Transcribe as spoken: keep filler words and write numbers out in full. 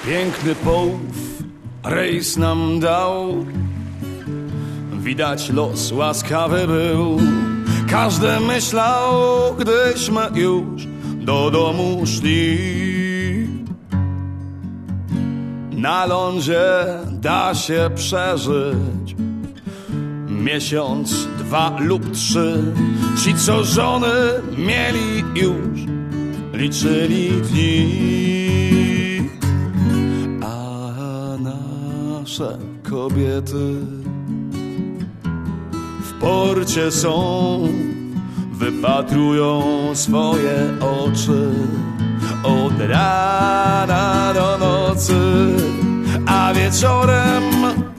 Piękny połów rejs nam dał, widać los łaskawy był. Każdy myślał, gdyśmy już do domu szli. Na lądzie da się przeżyć miesiąc, dwa lub trzy. Ci, co żony mieli już, liczyli dni. A nasze kobiety w porcie są, wypatrują swoje oczy od rana do nocy, a wieczorem